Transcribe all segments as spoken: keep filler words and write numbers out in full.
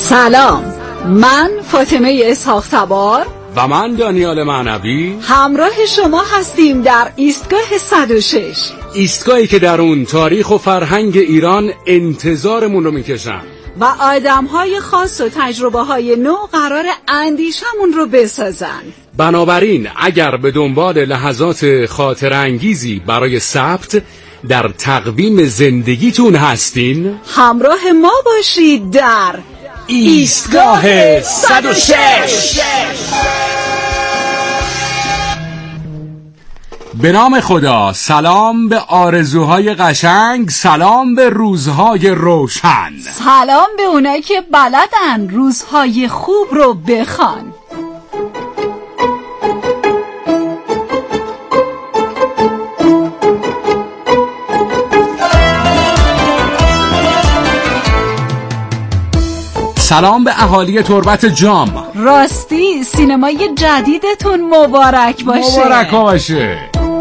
سلام، من فاطمه اسحاق تبار و من دانیال معنوی همراه شما هستیم در ایستگاه صد و شش، ایستگاهی که در اون تاریخ و فرهنگ ایران انتظارمون رو میکشن و آدم‌های خاص و تجربه‌های نو قرار اندیشمون رو بسازن. بنابراین اگر به دنبال لحظات خاطر انگیزی برای ثبت در تقویم زندگیتون هستین، همراه ما باشید در ایستگاه صد و شش. به نام خدا، سلام به آرزوهای قشنگ، سلام به روزهای روشن، سلام به اونایی که بلدن روزهای خوب رو بخوان. سلام به اهالی تربت جام. راستی سینمای جدیدتون مبارک باشه. مبارک باشه.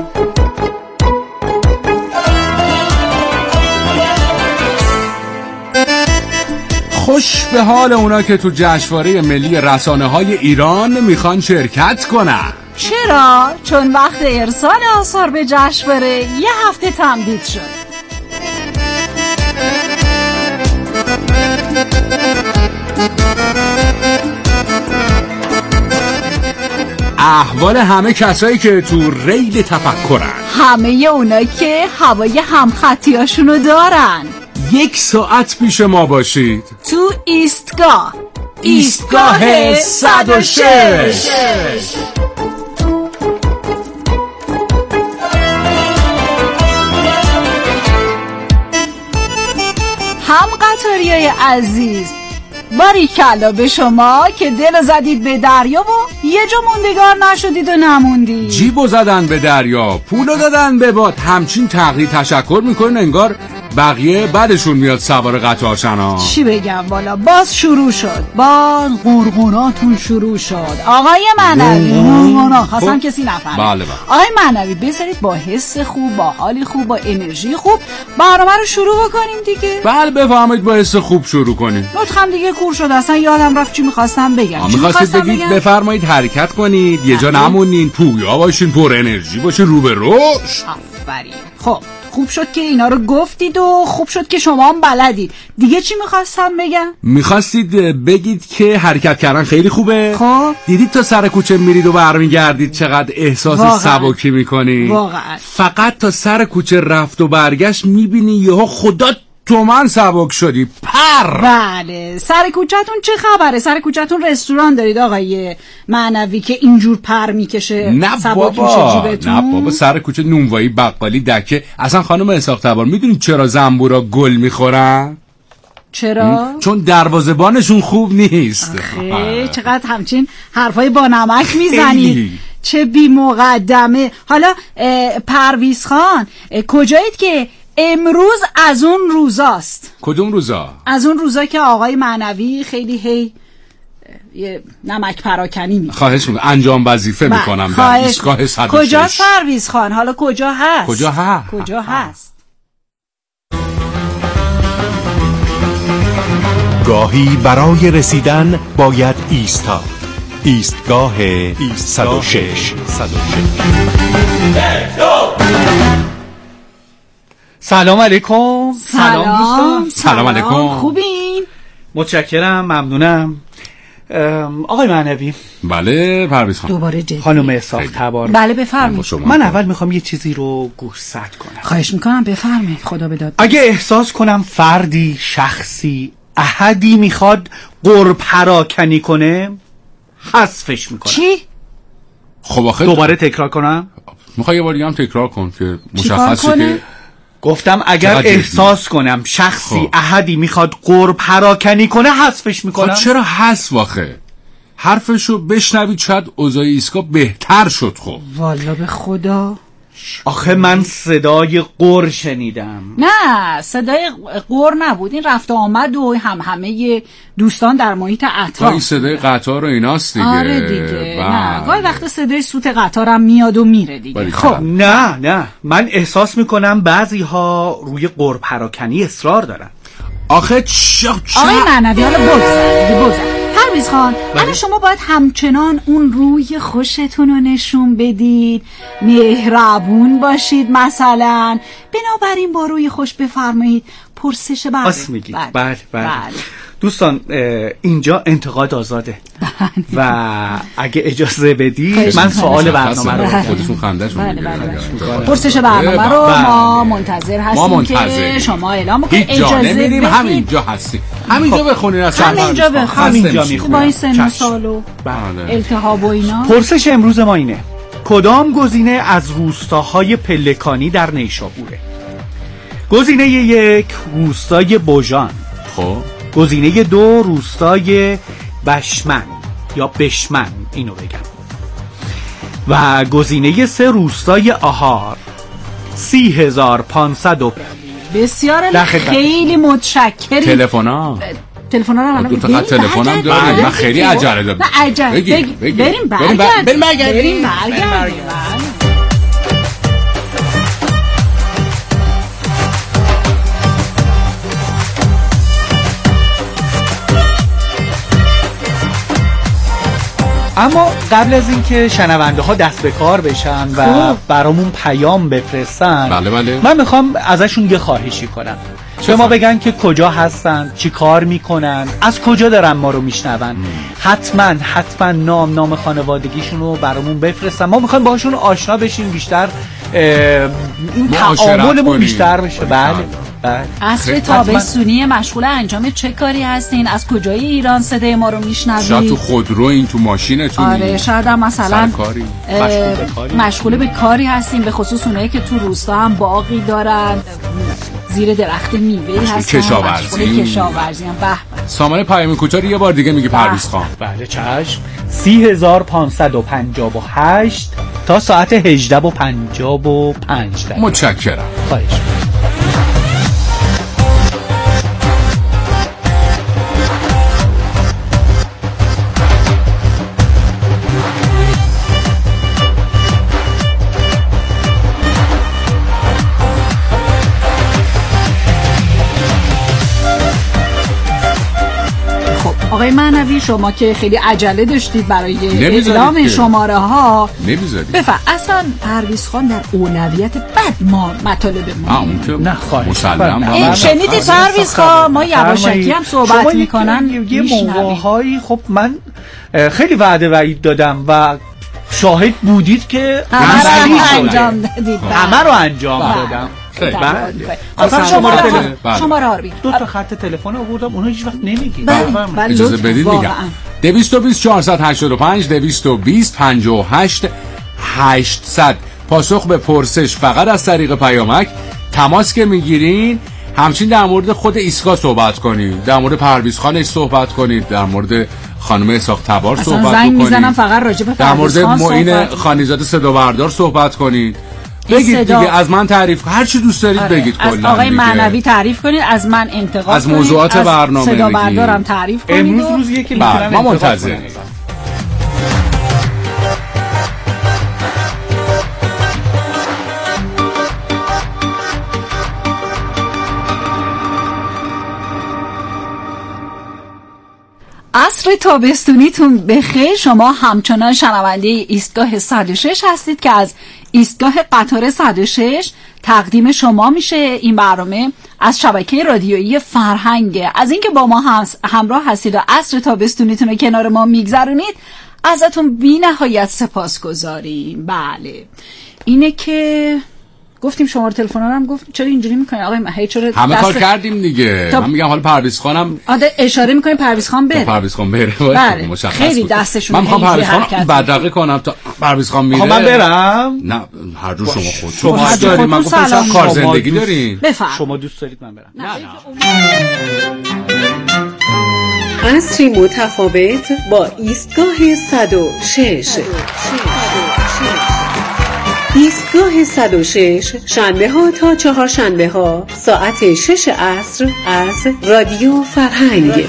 خوش به حال اونا که تو جشنواره ملی رسانه های ایران میخوان شرکت کنن. چرا؟ چون وقت ارسال آثار به جشنواره یه هفته تمدید شد. احوال همه کسایی که تو ریل تفکرن، همه اونایی که هوای همخطیاشونو دارن، یک ساعت پیش ما باشید تو ایستگاه ایستگاه صد و شش. هم قطاریای عزیز، باریکلا به شما که دل زدید به دریا و یه جا موندگار نشدید و نموندید. جیبو زدن به دریا، پولو دادن به باد، همچین تقدیر تشکر میکنن انگار بقیه بعدشون میاد سوار قطار شنا. چی بگم والا، باز شروع شد، باز قرقراتون شروع شد. آقای معنوی، قرقرا خواستم کسی نفهمه. بله بله. آقای معنوی بذارید با حس خوب، با حالی خوب، با انرژی خوب برنامه رو شروع بکنیم دیگه. بله بفهمید، با حس خوب شروع کنیم. نطقم دیگه کور شد، اصلا یادم رفت چی میخواستم بگم. چی میخواستید بگید؟ بفرمایید حرکت کنید، یه جا نمونین، پویا باشین، پر انرژی باشین، رو به رشد. آفرین. خب خوب شد که اینا رو گفتید و خوب شد که شما هم بلدید. دیگه چی میخواستم بگم؟ میخواستید بگید که حرکت کردن خیلی خوبه. خب دیدید تا سر کوچه میرید و برمیگردید چقدر احساس سبکی میکنید. واقعا فقط تا سر کوچه رفت و برگشت میبینی یهو خدا تو من سبک شدی، پر. بله. سر کوچه‌تون چه خبره؟ سر کوچه‌تون رستوران دارید آقای معنوی که اینجور پر میکشه؟ نه بابا، نه بابا، سر کوچه نونوایی، بقالی، دکه. اصلا خانم اسحاق تبار میدونید چرا زنبورا گل میخورن؟ چرا؟ چون دروازه‌بانشون خوب نیست. آخه چقدر همچین حرفای با نمک میزنید، چه بی مقدمه. حالا پرویز خان، کجایید که امروز از اون روزاست؟ کدوم روزا؟ از اون روزا که آقای معنوی خیلی هی یه نمک پراکنی میکنه. خواهش میکنم، انجام وظیفه میکنم در ایستگاه صد و شش. کجاست پرویز خان؟ حالا کجا هست؟ کجا هست؟ کجا هست؟ گاهی برای رسیدن باید ایستاد. ایستگاه صد و شش. سلام علیکم. سلام دوستان. سلام علیکم. خوبین؟ متشکرم، ممنونم. آقای معنوی. بله پرویز خان. دوباره جدی. خانم اسحاق تبار. بله بفرمایید. من اول میخوام یه چیزی رو گوشزد کنم. خواهش میکنم بفرمایید. خدا بداد. اگه احساس کنم فردی، شخصی، احدی میخواد قرب پراکنی کنه، حذفش میکنم. چی؟ خب آخه دوباره تکرار کنم؟ میخوای یه بار دیگه هم تکرار کن که مشخصه که گفتم اگر احساس کنم شخصی، خب. احدی میخواد قرب پراکنی کنه، حذفش میکنم. خب چرا حذف آخه؟ حرفشو بشنوید شاید اوضاع ایستگاه بهتر شد. خب والا به خدا آخه من صدای قر شنیدم. نه صدای قر نبود، این رفت آمد و هم همه دوستان در محیط اطراف. این صدای قطار و ایناست دیگه. آره دیگه. نه گاهی وقت صدای سوت قطارم میاد و میره دیگه. خب نه نه من احساس میکنم بعضی ها روی قر پراکنی اصرار دارن. آخه چه آقای معنوی حالا بگذار دیگه بگذار پرویز خان الان شما باید همچنان اون روی خوشتون رو نشون بدید، مهربون باشید مثلا. بنابراین با روی خوش بفرمایید پرسش بعد. راست میگید. بله بله دوستان اینجا انتقاد آزاده و اگه اجازه بدید من سوال برنامه رو خودتون خنده‌شون پرسش برنامه رو ما منتظر هستیم که شما اعلام کنید. اجازه بدید همینجا هستیم، همینجا بخونید از همینجا بخونید همینجا میخونید با این سن و سال و التهاب و اینا. پرسش امروز ما اینه: کدام گزینه از روستاهای پلکانی در نیشابوره؟ گزینه یک روستای بوژان، خب گزینه دو روستای بشمن یا بشمن اینو بگم، و گزینه سه روستای آهار. سی هزار پانصد و بسیار خیلی متشکرم. تلفنا تلفن ها رو دو تا خط تلفن هم دارم. من خیلی عجله دارم. نه عجله بریم بریم برگرد بریم برگرد اما قبل از اینکه شنونده ها دست به کار بشن و برامون پیام بفرستن، بله بله. من میخوام ازشون یه خواهشی کنم. به ما بگن که کجا هستن، چی کار میکنن، از کجا دارن ما رو میشنون. حتما حتما نام نام خانوادگیشون رو برامون بفرستن. ما میخوایم باهاشون آشنا بشیم، بیشتر این تعاملمون بیشتر بشه. بله عصر تابستونی مشغول انجام چه کاری هستین؟ از کجای ایران صدای ما رو میشنوید؟ شاید تو خودرو این تو ماشینتون. آره شاید هم مثلا مشغول به کاری هستین، به خصوص اونایی که تو روستا هم باغی دارن، زیر درخت میوه هستن، کشاورزی کشاورزی هم. به سامان پیام کوتاه یه بار دیگه میگی پرویز خان. بله چشم. سی هزار پانصد و پنجاه و هشت تا ساعت هجده و پنجاه و پنج دقیقه. متشکرم. خواهش. آقای معنوی شما که خیلی عجله داشتید برای اعلام شماره ها، نمیذارید بفرمایید. اصلا پرویز خان در اولویت بعد ما مطالب ما نه خواهش مسلم. شنیدید پرویز خان ما یواشکی هم صحبت میکنن یه موقع‌هایی. خب من خیلی وعده وعید دادم و شاهد بودید که همه رو انجام دادید. همه رو انجام دادم. بله. اصلا شماره شماره ها دو تا خط تلفن آوردم، اونها هیچ وقت نمیگید. اجازه بدید میگم. دویست و بیست چهارصد و هشتاد و پنج دویست و بیست پنجاه و هشت هشتصد. پاسخ به پرسش فقط از طریق پیامک. تماس که میگیرین همچین در مورد خود ایستگاه صحبت کنید، در مورد پرویز خانش صحبت کنید، در مورد خانم اسحاق تبار صحبت کنید، زنگ میزنم فقط راجع به در مورد معین خانیزاده صدا بردار صحبت کنید. بگید دیگه، از من تعریف هر چی دوست دارید. آره. بگید کلا از آقای معنوی تعریف کنید، از من انتقاد از موضوعات کنید، برنامه صدا بردارم تعریف کنید. امروز روزیه که میتونم ما منتظریم. عصر تابستونیتون بخیر. شما همچنان شنونده ایستگاه صد و شش هستید که از ایستگاه قطار صد و شش تقدیم شما میشه. این برنامه از شبکه رادیویی فرهنگ. از اینکه با ما همراه هستید و عصر تابستونیتون رو کنار ما میگذرونید ازتون بی نهایت سپاسگزاریم. بله اینه که گفتیم شماره تلفن رو هم گفتیم. چرا اینجوری میکنین آقای مهی؟ چرا همه کار کردیم دیگه. من میگم حالا پرویز خانم آده اشاره میکنیم پرویز خان بره. پرویز خان بره. بله. خیلی دستشون. من میخوام پرویز خان بدرقه کنم تا پرویز خان میره. من برم؟ نه هر رو شما خود شما دارید. من گفتم شما کار زندگی دارین. شما دوست دارید من برم؟ نه نه. عصری متفاوت با ایستگاه صد و شش. ایستگاه صد و شش شنبه ها تا چهار شنبه ها ساعت شش عصر از رادیو فرهنگ.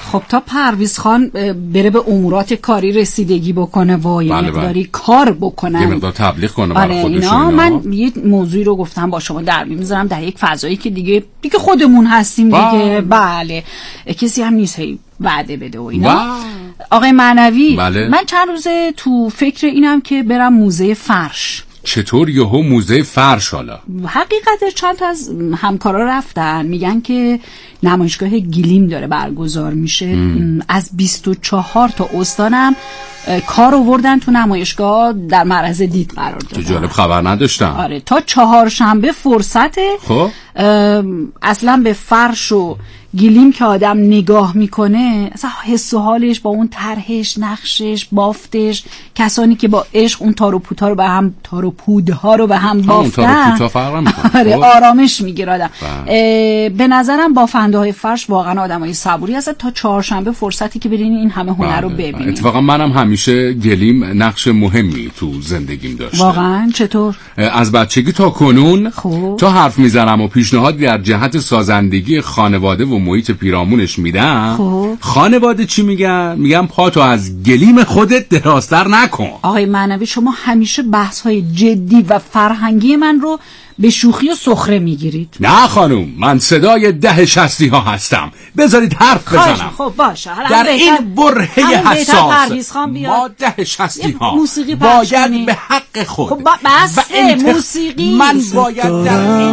خب تا پرویز خان بره به امورات کاری رسیدگی بکنه و یه بله مقداری بله. کار بکنه، یه مقدار تبلیغ کنه برای آره خودش اینا. من یه موضوعی رو گفتم با شما در میذارم در یک فضایی که دیگه دیگه خودمون هستیم دیگه. بله کسی هم نیست هی وعده بده و اینا. واو. آقای معنوی بله. من چند روزه تو فکر اینم که برم موزه فرش. چطور یهو موزه فرش؟ حالا حقیقتش چند تا از همکارا رفتن میگن که نمایشگاه گلیم داره برگزار میشه. ام. از بیست و چهار تا استانم کار آوردن تو نمایشگاه، در معرض دید قرار دادن. تو جالب، خبر نداشتم. آره تا چهارشنبه فرصته. خب اصلا به فرش و گلیم که آدم نگاه میکنه اصلا حس و حالش با اون طرحش، نقشش، بافتش، کسانی که با عشق اون تار و پوتا رو به هم تار و پودها رو به هم بافتن، اون تار و پوتا فرق میکنه. آره آرامش میگیره آدم. به نظرم بافنده های فرش واقعا آدمای صبوری هستن. تا چهارشنبه فرصتی که برین این همه هنر رو ببینید. اتفاقا منم همیشه گلیم نقش مهمی تو زندگیم داشته. واقعا چطور؟ از بچگی تا کنون خوب. تا حرف میزنم و پیشنهادی در جهت سازندگی خانواده و محیط پیرامونش میدم. خوب. خانواده چی میگن؟ میگن پاتو از گلیم خودت درازتر نکن. آقای معنوی شما همیشه بحث های جدی و فرهنگی من رو به شوخی و سخره میگیرید. نه خانوم، من صدای ده شستی ها هستم، بذارید حرف بزنم. خب باشه. در این برهه حساس ما ده شستی ها باید به حق خود خب بس انتخ... موسیقی من باید در این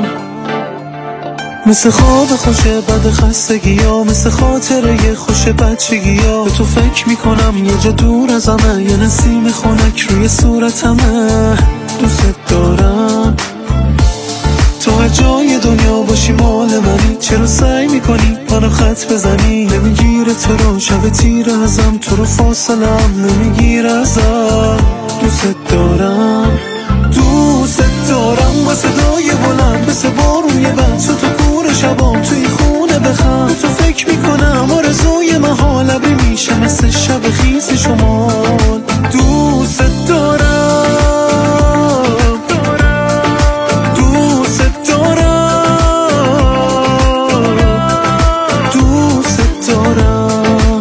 مثل خواب خوشه بد خستگی ها، مثل خاطره خوش بچگی ها، به تو فکر میکنم یه جا دور از همه، یه نسیم خنک روی صورتمه. دوست دارم تو هر جای دنیا باشی مال منی، چرا سعی میکنی منو خط بزنی؟ نمیگیره تو رو شب تیر ازم، تو رو فاصله هم نمیگیره ازم. دوست دارم دوست دارم با صدای بلند مثل بارون یه بند، تو تو کور شبام توی خونه بخم، تو فکر میکنم آرزوی محال ابری میشه مثل شب خیس شمال. دوست دارم دوست دارم دوست دارم.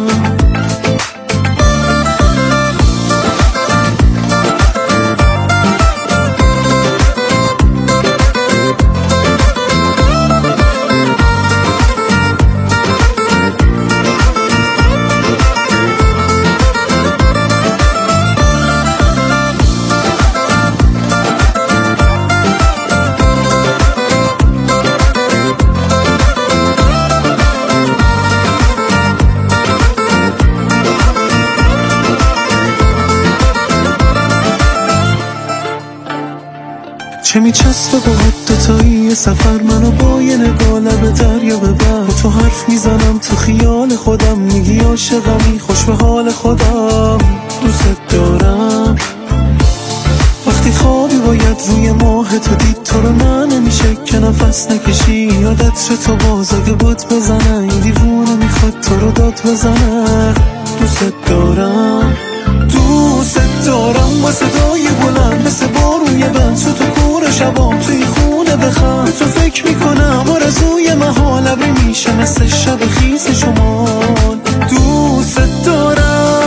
چه میچسبه با دوتایی سفر، منو با یه نگاه لب دریا ببر، با تو حرف میزنم تو خیال خودم، میگی عاشقمی خوش به حال خودم. دوست دارم وقتی خوابی باید روی ماه تو دید، تو رو نه نمیشه که نفس نکشی، یادت شد تو باز اگه بوت بزنه، این دیوونه میخواد تو رو داد بزنه. دوست دارم دوست دارم با صدای بلند مثل بارون یه بند، تو تو کور شبام توی خونه بخم، تو فکر میکنم آرزوی محال ابری میشه مثل شب خیس شمال. دوست دارم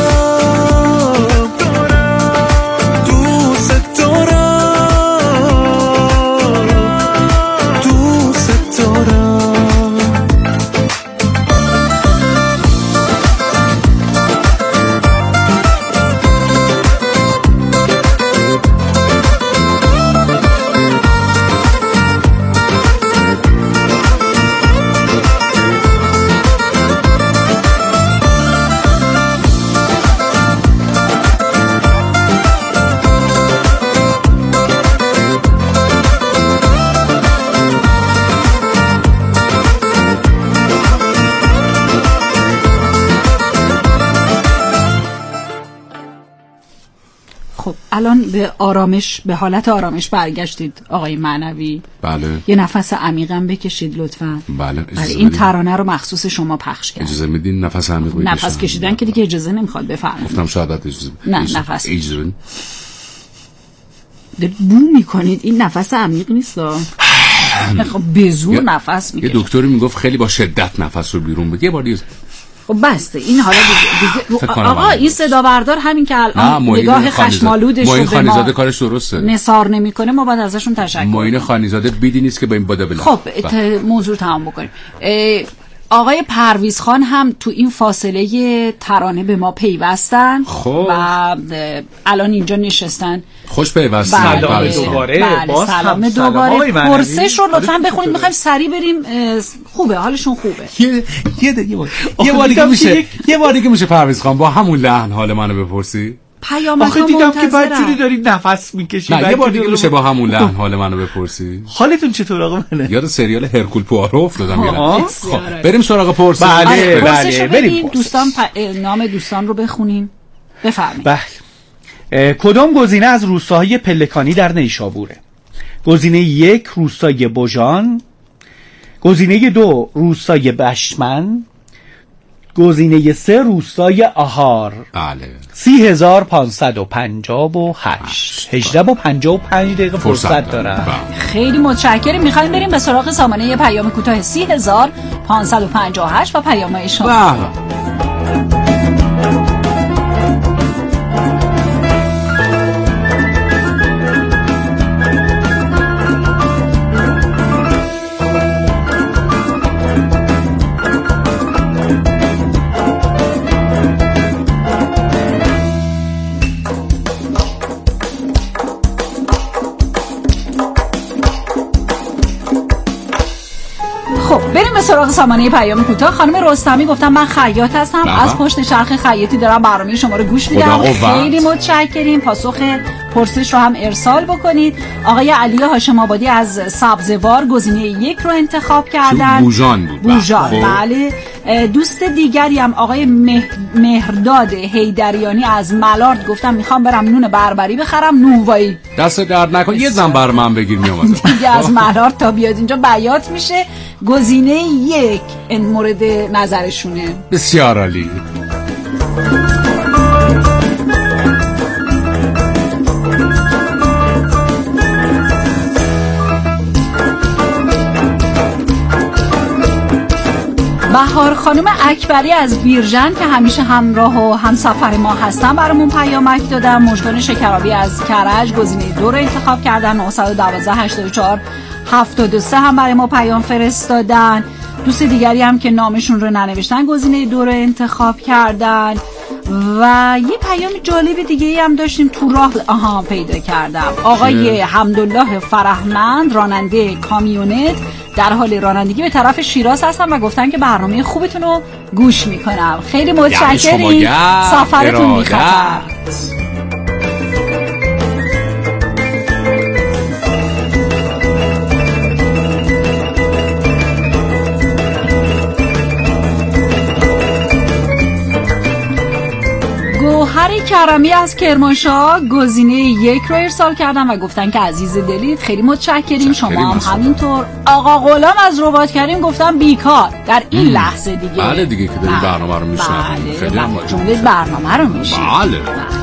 دوست دارم دوست دارم. الان به آرامش، به حالت آرامش برگشتید آقای معنوی. بله. یه نفس عمیقم بکشید لطفاً. بله. این ترانه رو مخصوص شما پخش کردم. اجازه میدین نفس عمیق بکشم؟ نفس کشیدن که دیگه اجازه نمیخواد بفرمایید. گفتم شاید اجازه. نه اجازه. نفس. اجازه بدین. بو میکنید، این نفس عمیق نیست. خب به زور نفس میکشید. یه دکتری میگفت خیلی با شدت نفس رو بیرون بگی. یه بار دیگه خب بسته این حالا دیگه, دیگه آقا این صدا بردار همین که الان نگاه خشمالودش رو به ما کارش درسته نثار نمیکنه ما باید ازشون تشکر کنیم. معین خانیزاده بیدی نیست که به این بادا بلند. خب موضوع تمام بکنیم. آقای پرویز خان هم تو این فاصله ترانه به ما پیوستن خب. و الان اینجا نشستن. خوش پیوستن. سلام دوباره. بله سلام دوباره. پرسش رو لطفاً بخونید میخوایم سریع بریم. خوبه حالشون خوبه. یه یه یه بار دیگه میشه یه بار دیگه میشه پرویز خان با همون لحن حال منو بپرسی؟ پیامک دیدم که بعد جوری دارید نفس میکشید. نه یه بار دیگه میشه با همون لحن حال منو بپرسی؟ حالتون چطور آقا منه؟ یاد سریال هرکول پوآرو افتادم یادم. خب بریم سراغ پرسش. بله بله بریم. دوستان نام دوستان رو بخونیم. بفرمایید. بله. کدام گزینه از روستاهای پلکانی در نیشابوره؟ گزینه یک روستای بوژان، گزینه دو روستای بشمن، گزینه سه روستای آهار. بله. سی هزار پانصد و پنجاه و هشت هجده و پنجاه و پنج دقیقه فرصت دارم. خیلی متشکرم. میخوایم بریم به سراغ سامانه پیام کوتاه سی هزار پانصد و پنجاه و هشت و پیام‌های شما. بریم به سراغ سامانه پیام کوتاه. خانم رستمی گفتم من خیاط هستم. بله. از پشت چرخ خیاطی دارم برنامه شما رو گوش میدم. خیلی متشکریم. پاسخ پرسش رو هم ارسال بکنید. آقای علی هاشم آبادی از سبزوار گزینه یک رو انتخاب کردن. بوژان بود. بوژان بله. دوست دیگری هم آقای مه... مهرداد حیدریانی از ملارد گفتم میخوام برم نون بربری بخرم نونوایی. دست درد نکن یه زن بر من بگیر میومد. دیگه از ملارد تا بیاد اینجا بیات میشه. گزینه یک این مورد نظرشونه. بسیار عالی. بهار خانم اکبری از بیرجن که همیشه همراه و همسفر ما هستن برامون پیامک دادن. مژگان شکرابی از کرج گزینه دو رو انتخاب کردن. نه یک دو هشت چهار هفت سه هم برای ما پیام فرستادن. دوست دیگری هم که نامشون رو ننوشتن گزینه دو رو انتخاب کردن. و یه پیام جالب دیگه ای هم داشتیم تو راه. آها پیدا کردم. آقای حمدالله فرهمند راننده کامیونت در حال رانندگی به طرف شیراز هستن و گفتن که برنامه خوبتون رو گوش میکنم. خیلی متشکریم. سفرتون بی خطر. گوهر کرمی از کرمانشاه گزینه یک رو ارسال کردن و گفتن که عزیز دلید. خیلی متشکریم. شما هم همینطور. آقا غلام از رباط کریم گفتن بیکار در این ام. لحظه دیگه. بله دیگه که داریم برنامه رو میشنویم. خیلی متشکریم. برنامه رو میشنویم. بله.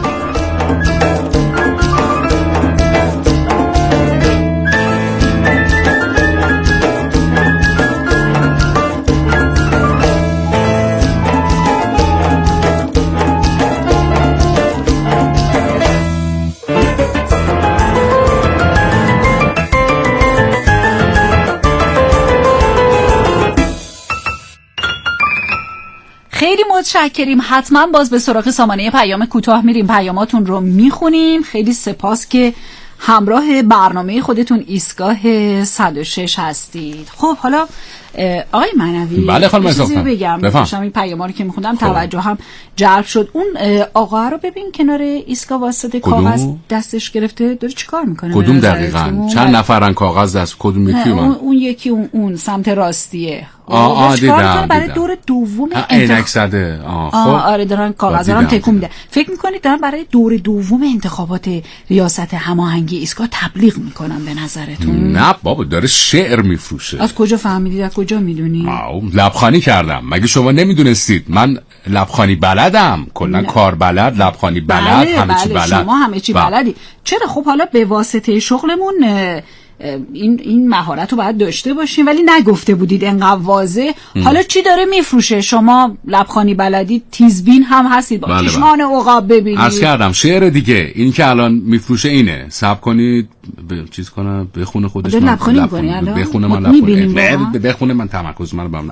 خیلی متشکریم. حتما باز به سراغ سامانه پیام کوتاه میریم. پیاماتون رو میخونیم. خیلی سپاس که همراه برنامه خودتون ایستگاه صد و شش هستید. خب حالا آقای معنوی بله خانم چیزی بگم. داشتم این پیاما رو که میخوندم توجه هم جلب شد. اون آقا رو ببین کنار ایستگاه واسطه کاغذ دستش گرفته داره چیکار میکنه؟ کدوم دقیقاً؟ چند نفرن کاغذ دست کدوم یکی اون, اون یکی اون, اون سمت راستیه. آه آه دیدم برای دور دوم عینک زده. آه خب آره دارن کاغذ دارن تکون میده. فکر میکنید دارن برای دور دوم انتخابات ریاست هماهنگی ایستگاه تبلیغ میکنن به نظرتون؟ نه بابا داره شعر میفروشه. از کجا فهمیدید؟ از کجا میدونی؟ لبخانی کردم. مگه شما نمیدونستید من لبخانی بلدم؟ کلا کار بلد، لبخانی بلد، بله، همه بله، چی بلد. شما همه چی بلدی. چرا؟ خب حالا به واسطه شغلمون این این مهارت رو باید داشته باشین، ولی نگفته بودید انقدر واضح. حالا چی داره میفروشه؟ شما لبخانی بلدید، تیزبین هم هستید، با بله چشمان عقاب ببینید. عرض کردم شعر دیگه این که الان میفروشه اینه. صبر کنید ب... چیز کنم بخونه خودش. من لبخانی می‌کنی الان؟ بخونه من لبخانی بخونه من تمرکز من برم.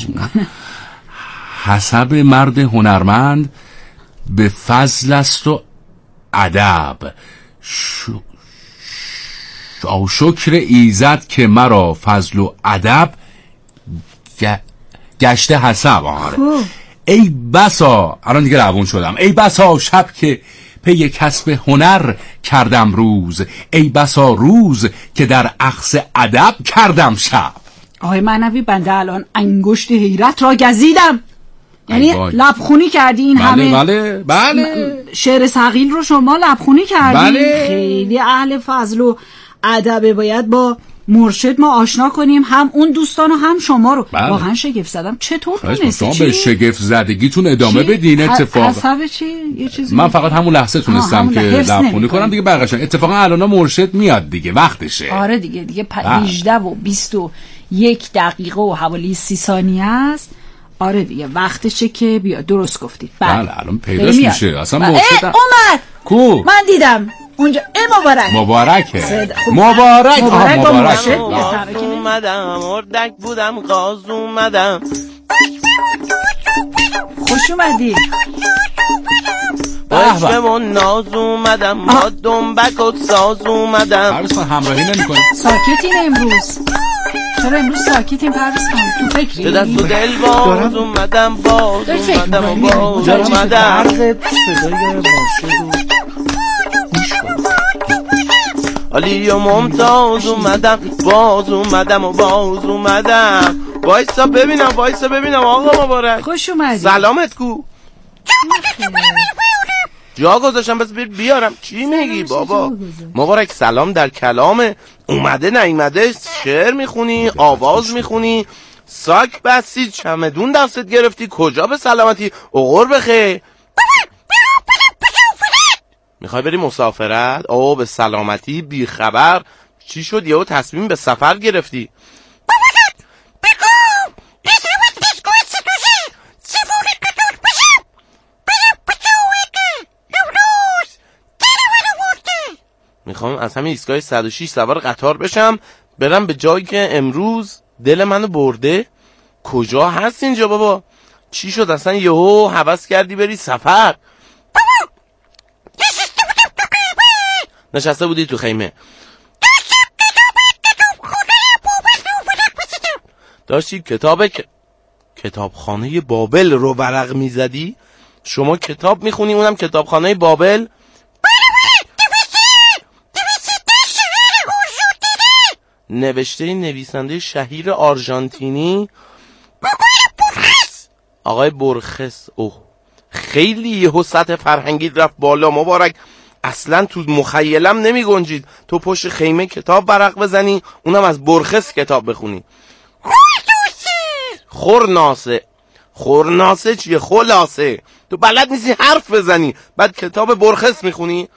حسب مرد هنرمند به فضل است و ادب، ش... شکر ایزد که مرا فضل و ادب گ... گشته حسب. آره ای بسا، الان دیگه روون شدم، ای بسا شب که پی کسب هنر کردم روز، ای بسا روز که در اخذ ادب کردم شب. آقای معنوی بنده الان انگشت حیرت را گزیدم. یعنی لبخونی کردی این بله همه بله بله شعر ثقیل رو شما لبخونی کردی. بله. خیلی اهل فضل و ادب، باید با مرشد ما آشنا کنیم، هم اون دوستان و هم شما رو. بله. واقعا شگفت زدم. چطور تونستی؟ شما به شگفت زدگیتون ادامه چی؟ بدین. اتفاق حسب چی؟ یه چیزی من فقط همون لحظه تونستم که لبخونی کنم دیگه. برقشن اتفاقا الان مرشد میاد دیگه، وقتشه. آره دیگه دیگه هجده و بیست و یک دقیقه و حوالی سی ثانیه است. آره دیگه وقتشه که بیا. درست گفتید. بله الان پیداش میشه اصلا. مرشد اومد کو من دیدم اونجا. ای مبارک مبارکه مبارک مبارک مبارک. اومدم اردک بودم غاز اومدم. خوش اومدی. باشمون ناز اومدم با دنبک و ساز اومدم. پرویز خان همراهی نمی کنی؟ ساکتین امروز. چرا امروز ساکتین پرویز خان؟ تو فکری؟ دست و دل باز اومدم باز اومدم و باز اومدم. صدای مرشد و گوش کن. علی و ممتاز اومدم باز اومدم و باز اومدم. وایسا ببینم وایسا ببینم آقا مبارک. خوش اومدی. سلامت کو. جا گذاشتم بس بیارم. چی میگی بابا؟ مبارک سلام در کلامه. اومده نیومده شعر میخونی، آواز میخونی، ساک بسید، چمدون دستت گرفتی، کجا به سلامتی؟ اغور بخیر. میخوای بری مسافرت؟ او به سلامتی بی خبر. چی شد یهو تصمیم به سفر گرفتی؟ میخوام از همین ایستگاه صد و شش سوار قطار بشم برم به جایی که امروز دل منو برده. کجا هست اینجا بابا؟ چی شد اصلا یهو هوس کردی بری سفر؟ نشسته بودی تو خیمه داشتی کتاب ک... کتابخانه بابل رو ورق میزدی؟ شما کتاب میخونی اونم کتابخانه بابل؟ نوشته نویسنده شهیر آرژانتینی آقای برخس. اوه خیلی یهو سطح فرهنگی رفت بالا مبارک. اصلا تو مخیلم نمی گنجید تو پشت خیمه کتاب برق بزنی اونم از برخس کتاب بخونی. خورناسه خورناسه چیه؟ خلاصه. تو بلد نیستی حرف بزنی بعد کتاب برخس میخونی؟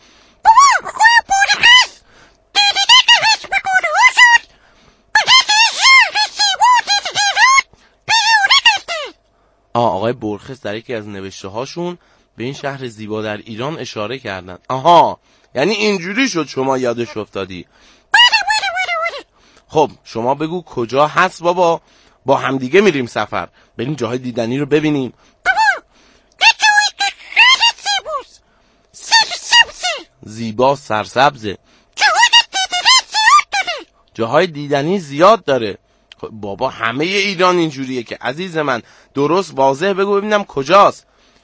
آه آقای برخس در یکی از نوشته هاشون به این شهر زیبا در ایران اشاره کردن. آها یعنی اینجوری شد شما یادش افتادی. خب شما بگو کجا هست بابا، با همدیگه میریم سفر بریم جاهای دیدنی رو ببینیم. زیبا سرسبزه، جاهای دیدنی زیاد داره. بابا همه ایران اینجوریه که عزیز من. درست واضح بگو ببینم کجاست.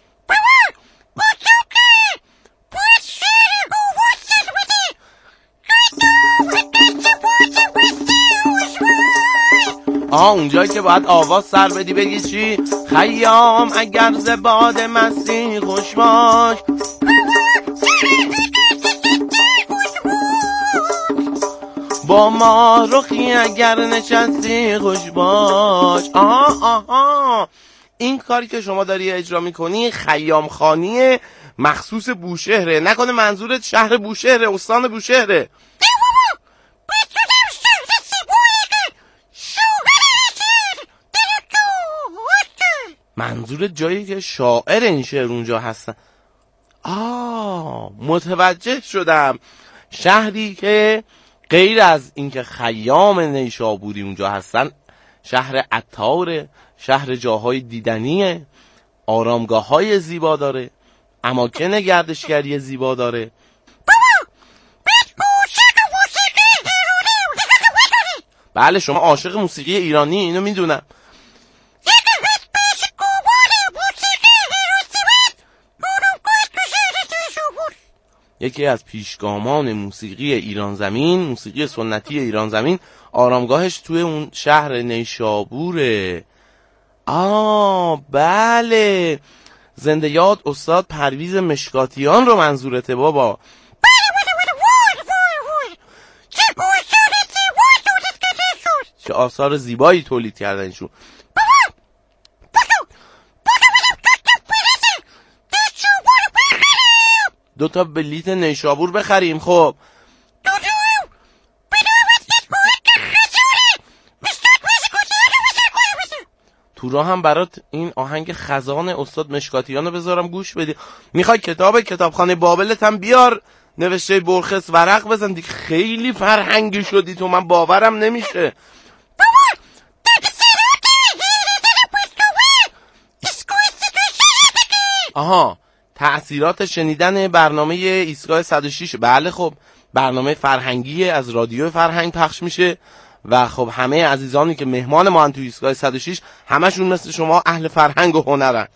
آه اونجایی که باید آواز سر بدی بگی چی؟ خیام اگر ز باد مستی خوش باش، با ما رخی اگر نشستی خوش باش. آها آها این کاری که شما داری اجرا میکنی خیام خانی مخصوص بوشهره. نکنه منظورت شهر بوشهره، استان بوشهره؟ منظور جایی که شاعر این شعر اونجا هستن. آه متوجه شدم، شهری که غیر از اینکه خیام نیشابوری اونجا هستن، شهر عطار، شهر جاهای دیدنیه، آرامگاه های زیبا داره، اماکن گردشگری زیبا داره. بله شما عاشق موسیقی ایرانی، اینو میدونم. یکی از پیشگامان موسیقی ایران زمین، موسیقی سنتی ایران زمین، آرامگاهش توی اون شهر نیشابوره. آه بله، زنده یاد استاد پرویز مشکاتیان رو منظورته بابا. چه آثار زیبایی تولید کردنشون. دو تا بلیت نیشابور بخریم. خب تو راه هم برات این آهنگ خزان استاد مشکاتیان رو بذارم گوش بدی. میخوای کتاب کتابخانه بابلت هم بیار، نوشته برخس ورق بزن دیگه. خیلی فرهنگی شدی تو، من باورم نمیشه. آها، تأثیرات شنیدن برنامه ایستگاه صد و شش. بله خب برنامه فرهنگی از رادیو فرهنگ پخش میشه و خب همه عزیزانی که مهمان ما هم توی ایستگاه صد و شش همشون مثل شما اهل فرهنگ و هنرن.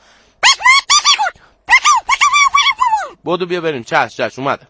بودو بیا بریم. چش چش اومده.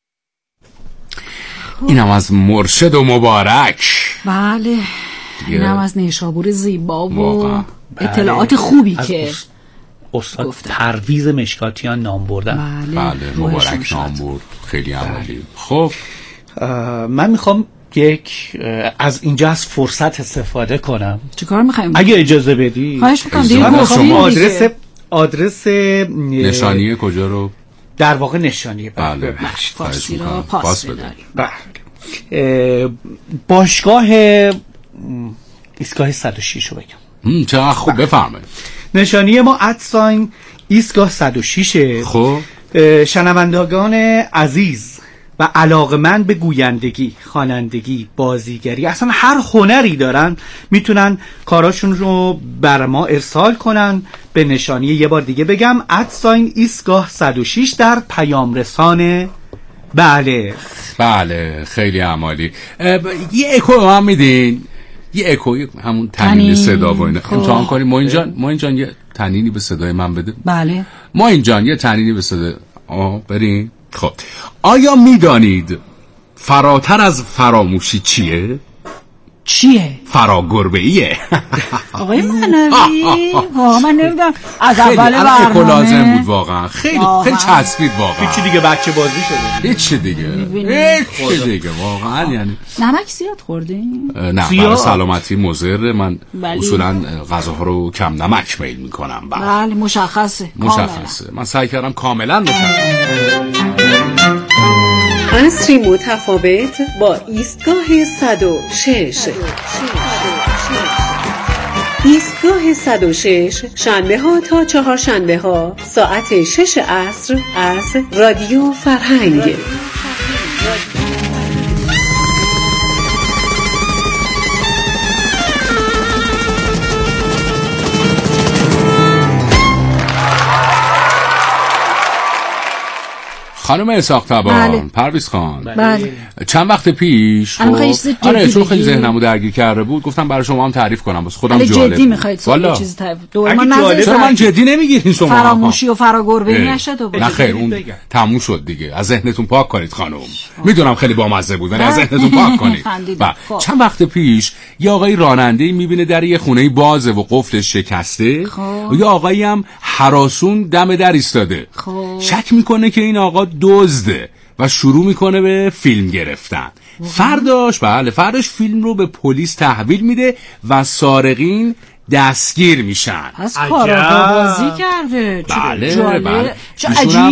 اینم از مرشد و مبارک. بله اینم از نیشابور زیبا و واقعا. اطلاعات خوبی که استاد گفتم. پرویز مشکاتیان نام بردن. بله, بله مبارک نام برد، خیلی عمالی. خب من میخوام یک از اینجا از فرصت استفاده کنم. چه کار میخوایم؟ اگه اجازه بدی. خواهش میکنم دیگه. من گفتیم آدرس دیگه. آدرس نشانیه کجا رو؟ در واقع نشانیه. بله بخش خواهش فارسی رو می‌کنم. پاس پاس بده. بداریم. بله. باشگاه ایستگاه صد و شش رو بگم. چقدر خوب، بفرمایید. نشانیه ما ادساین ایستگاه صد و شش. خب شنوندگان عزیز و علاقمند به گویندگی، خوانندگی، بازیگری، اصلا هر هنری دارن میتونن کاراشون رو بر ما ارسال کنن به نشانیه، یه بار دیگه بگم، ادساین ایستگاه صد و شش در پیام رسانه. بله بله خیلی عمالی. یه اکو هم میدین، یه اکو، همون تنین صدا و اینا امتحان کنیم. ما اینجا ما اینجا یه تنینی به صدای من بده. بله ما اینجا یه تنینی به صدای آه بریم. خب آیا میدانید فراتر از فراموشی چیه؟ چیه؟ فراگربه‌ایه. آقای منوی واقعا من نمیدونم از خیلی اول الان اکو لازم برنامه بود واقعا. خیلی واقعا. خیلی چسبید واقعا. هیچی دیگه بچه بازی شده. هیچی دیگه هیچی دیگه واقعا. یعنی نمک زیاد خوردین؟ نه زیاد. برای سلامتی مضره. من بلی. اصولا غذاها رو کم نمک میل میکنم. بله مشخصه مشخصه. من سعی کردم کاملا مشخص. عصری متفاوت با ایستگاه صد و شش. ایستگاه صد و شش شنبه ها تا چهار شنبه ها ساعت شش عصر از رادیو فرهنگ. خانم اسحاق تبان، بله. پرویز خان، بله چند وقت پیش الان خیلی چیز جدی آره چون خیلی بگی. ذهنمو درگیر کرده بود گفتم برای شما هم تعریف کنم، بس خودم ولی جالب جدی میخواید والا یه چیزی تعریف دوباره اگه ما جالب- نظر چرا من جدی نمیگیرین شما؟ فراموشی و فراگربه‌ای اه. نشه دوباره. نه خیر اون بگم. تموم شد دیگه. از ذهنتون پاک کنید خانم. میدونم خیلی بامزه بود ولی از ذهنتون پاک کنید. خندیدم. و خب. چند وقت پیش یه آقای راننده‌ای میبینه در یه خونه بازه و قفلش شکسته خب. و یه آقایی هم هراسون دم در ایستاده. خب. شک میکنه که این آقا دزده و شروع میکنه به فیلم گرفتن. فرداش بله فرداش فیلم رو به پلیس تحویل میده و سارقین دستگیر میشن. پس کاراگاه بازی کرده. چه بله جالب. بله چه ایشون عجیب. هم